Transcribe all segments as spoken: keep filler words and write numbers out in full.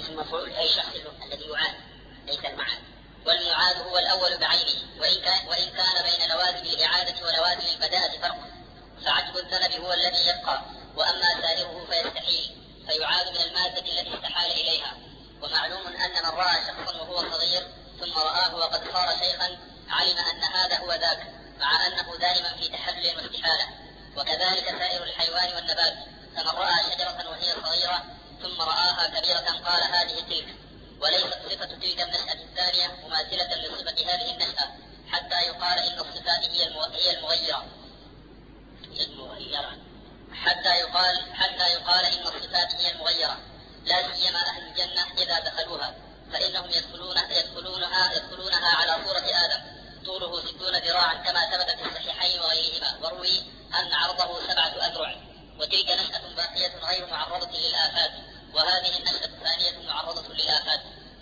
اسم مفعول أي شخص الذي يعاد ليس المعاد. والمعاد هو الأول بعينه، وإن كان, وإن كان بين لوازم الإعادة ولوازم البداءة فرق، فعجب الذنب هو الذي يبقى، وأما سائره فيستحيل فيعاد من المادة التي استحال إليها. ومعلوم أن من رأى شخصا وهو صغير ثم رآه وقد صار شيخا علم أن هذا هو ذاك، مع أنه دائما في تحلل واستحالة. وكذلك سائر الحيوان والنبات، فمن رأى شجرة وهي صغيرة ثم رآها كبيرة قال هذه تلك، وليست صفة تلك النشأة الثانية مماثلة لصفة هذه النشأة، حتى يقال إن الصفات هي المغيرة هي المغيرة حتى يقال حتى يقال إن الصفات هي المغيرة، لا سيما أهل الجنة إذا دخلوها، فإنهم يدخلون يدخلونها يدخلونها على صورة آدم، طوله ستون ذراعا كما ثبت في الصحيحين وغيرهما، وروي أن عرضه سبعة أذرع. وتلك نشأة باقية غير معرضة للآفات، وهذه النشأة الثانية معرضة للآفات.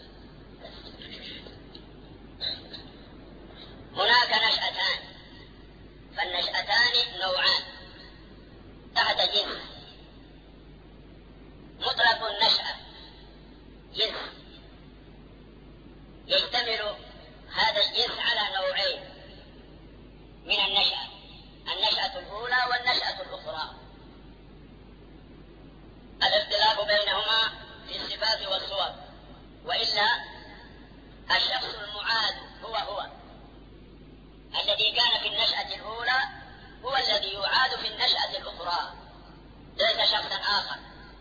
هناك نشأتان، فالنشأتان نوعان تحت جنس. مطلق النشأة جنس يشتمل هذا الجنس على نوعين من النشأة، النشأة الأولى والنشأة الأخرى. الاختلاف بينهما في الصفات والصور، وإلا الشخص المعاد هو هو الذي كان في النشأة الأولى هو الذي يعاد في النشأة الأخرى، ليس شخصا آخر.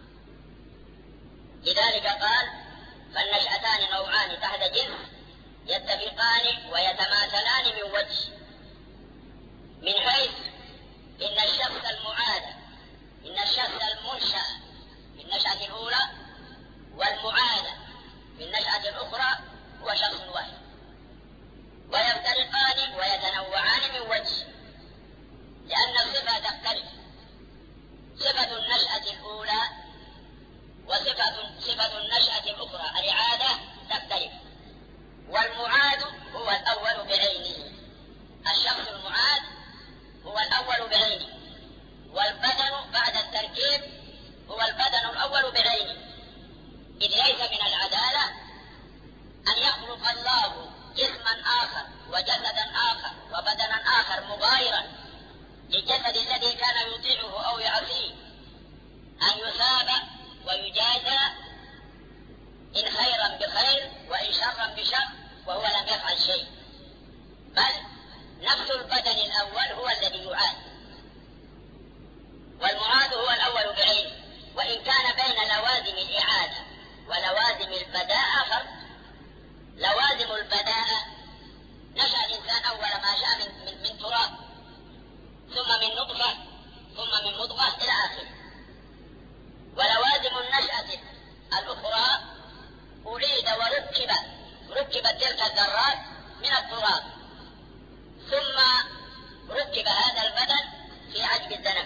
لذلك قال فالنشأتان نوعان تحت جنس يتفقان ويتماثلان من وجه، من حيث إن الشخص المعاد إن الشخص المنشأ في النشأة الأولى والمعاد في النشأة الأخرى هو شخص واحد، ويفترقان ويتنوعان من وجه، لأن الصفة تختلف. صفة النشأة الأولى وصفة صفة النشأة الأخرى الإعادة تختلف. والمعاد هو الأول بعينه، الشخص المعاد هو الأول بعينه، والبدن بعد التركيب هو البدن الأول بعينه، إذ ليس من العدالة أن يخلق الله جسما آخر وجسدا آخر وبدنا آخر مغايرا للجسد الذي كان يطيعه أو يعصيه، أن يثاب ويجازى إن خيرا بخير وإن شرا بشر وهو لم يفعل شيء، بل نفس البدن الأول هو الذي يعاد. والمعاد هو الأول بعينه، وإن كان بين لوازم الإعادة ولوازم البداءة فرق. لوازم البداءة نشأ الإنسان أول ما جاء من, من, من تراب، ثم من نطفة، ثم من مضغة إلى آخره. ولوازم النشأة الأخرى أريد وركب ركبت تلك الذرات من التراب، ثم ركب هذا البدن في عجب الذنب.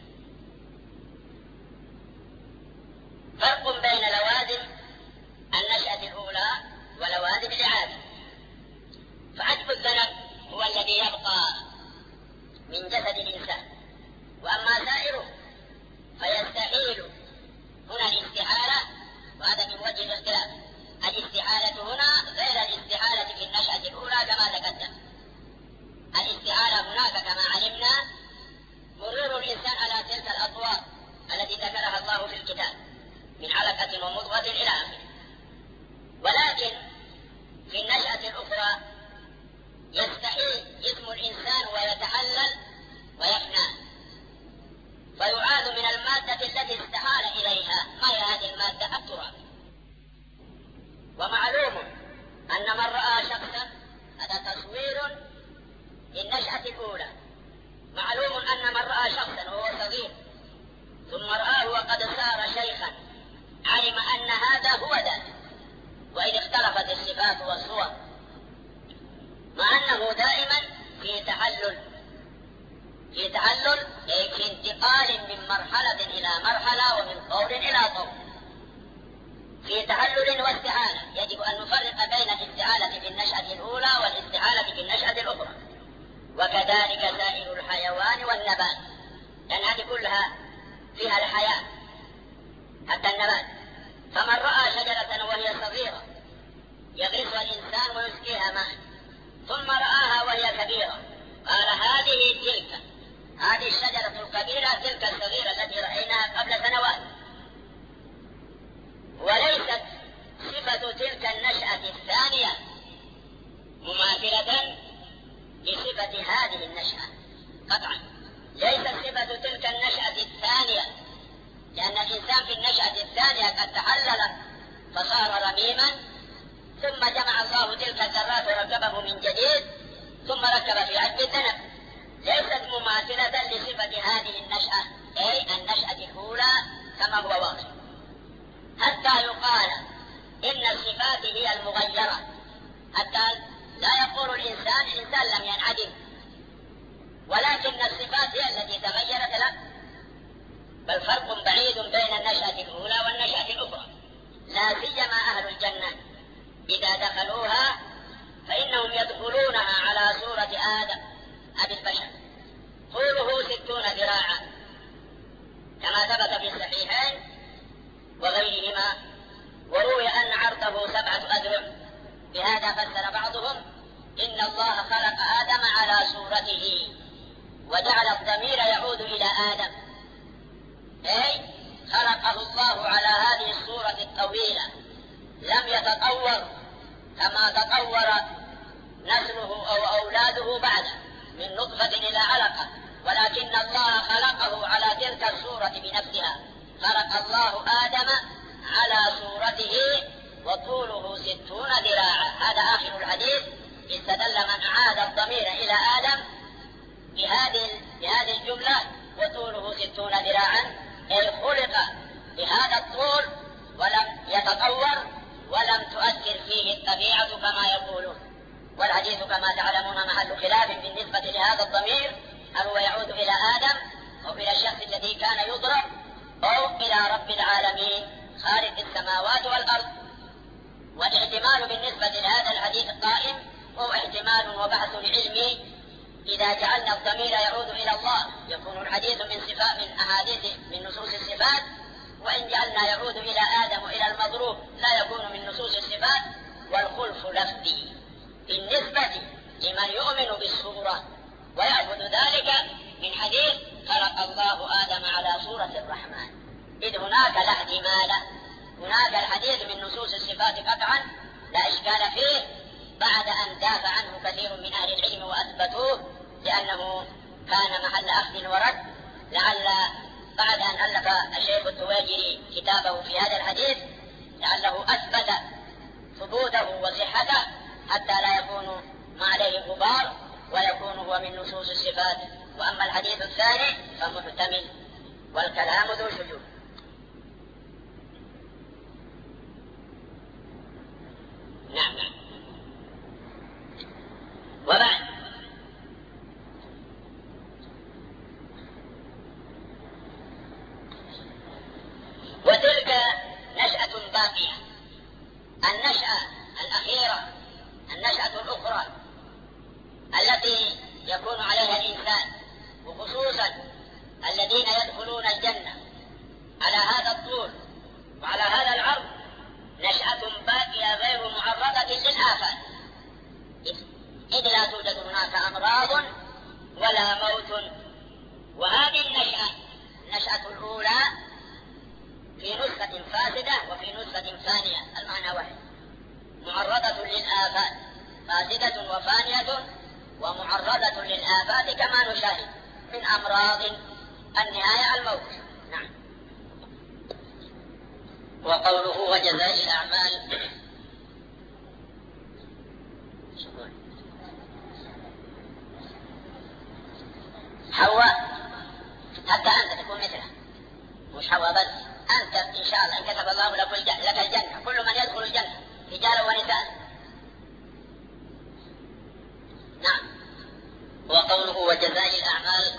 فرق بين لوازم النشأة الأولى ولوازم الإعادة. فعجب الذنب هو الذي يبقى من جسد الإنسان، وأما سائره فيستحيل. هنا الاستحالة، وهذا من وجه الاختلاف. الاستحالة هنا غير الاستحالة في النشأة الأولى كما تقدم. الاستحالة هناك كما علمنا مرور الإنسان على تلك الأطوار التي ذكرها الله في الكتاب من علقة ومضغة إلى آخره. ولكن في النشأة الأخرى يستحيل جسم الإنسان ويتحلل ويفنى، ويعاد من المادة التي استحال إليها. ما هي هذه المادة؟ التراب. ومعلوم أن من رأى شخصا، هذا تصوير للنشأة الأولى، معلوم أن من رأى شخصا وهو صغير ثم رآه وقد صار شيخا علم أن هذا هو ذاك، وإن اختلفت الصفات والصور، مع أنه دائما في تحلل في تحلل أي في انتقال من مرحلة إلى مرحلة ومن قول إلى قول، في تحلل واستحالة. يجب أن نفرق بين الاستحالة في النشأة الأولى والاستحالة في النشأة الأخرى. وكذلك سائر الحيوان والنبات، لأن هذه كلها فيها الحياة حتى النبات. فمن رأى شجرة هذه الشجرة الكبيرة تلك الصغيرة التي رأيناها قبل سنوات، وليست صفة تلك النشأة الثانية مماثلة لصفة هذه النشأة قطعا. ليست صفة تلك النشأة الثانية، لأن الإنسان في النشأة الثانية قد تحلل فصار رميما، ثم جمع الله تلك الذرات وركبه من جديد، ثم ركب في عد ذنب. ليست مماثلة لصفة هذه النشأة، أي النشأة الأولى كما هو واضح، حتى يقال إن الصفات هي المغيرة، حتى لا يقول الإنسان إنسان لم ينعدم، ولكن الصفات هي التي تغيرت له. بل فرق بعيد بين النشأة الأولى والنشأة الأخرى، لا سيما أهل الجنة إذا دخلوها فإنهم يدخلونها على صورة آدم أبي البشر، طوله ستون ذراعا كما ثبت في الصحيحين وغيرهما، وروي أن عرضه سبعة أذرع. بهذا فسر بعضهم إن الله خلق آدم على صورته، وجعل الضمير يعود إلى آدم، أي خلقه الله على هذه الصورة الطويلة، لم يتطور كما تطور نسله أو أولاده بعده من نطفة إلى علقة، ولكن الله خلقه على تلك الصورة بنفسها. خلق الله آدم على صورته وطوله ستون ذراعا. هذا آخر الحديث. استدل من عاد الضمير إلى آدم بهذه بهذه الجملة وطوله ستون ذراعا، أي خلق بهذا الطول ولم يتطور ولم تؤثر فيه الطبيعة كما يقولون. والحديث كما تعلمون محل خلاف بالنسبة لهذا الضمير، هل هو يعود إلى آدم أو إلى الشخص الذي كان يضرب أو إلى رب العالمين خالق السماوات والأرض. والاحتمال بالنسبة لهذا الحديث القائم هو احتمال وبحث علمي. إذا جعلنا الضمير يعود إلى الله يكون الحديث من صفات من أحاديث من نصوص الصفات، وإن جعلنا يعود إلى آدم وإلى المضروب لا يكون من نصوص الصفات. والخلف لفظي بالنسبة لمن يؤمن بالصورة ويعبد ذلك من حديث خلق الله آدم على صورة الرحمن، إذ هناك لا احتمال. هناك الحديث من نصوص الصفات قطعا لا إشكال فيه، بعد أن دافع عنه كثير من أهل العلم وأثبتوه لأنه كان محل أخذ ورد. لعل بعد أن ألف الشيخ التواجري كتابه في هذا الحديث لعله أثبت ثبوته وصحته حتى لا يكون ما عليه غبار ويكون هو من نصوص الصفات. وأما الحديث الثاني فمحتمل والكلام ذو شجون. نعم نعم. وبعد وتلك نشأة باقية، النشأة الأخيرة، النشأة الأخرى التي يكون عليها الإنسان، وخصوصا الذين يدخلون الجنة على هذا الطول وعلى هذا العرض، نشأة باقية غير معرضة للآفات، إذ لا توجد هناك أمراض ولا موت. وهذه النشأة النشأة الأولى في نسخة فاسدة وفي نسخة فانية، المعنى واحد، معرضة للآفات، فاسدة وفانية ومعرضة للآفات كما نشاهد من أمراض النهاية الموت. نعم. وقوله وجزاء الأعمال حواء، حتى أنت تكون مثله، مش حواء بس، أنت إن شاء الله إن كتب الله لك الجنة، كل من يدخل الجنة رجالا ونساء. نعم. وقوله وجزاء الأعمال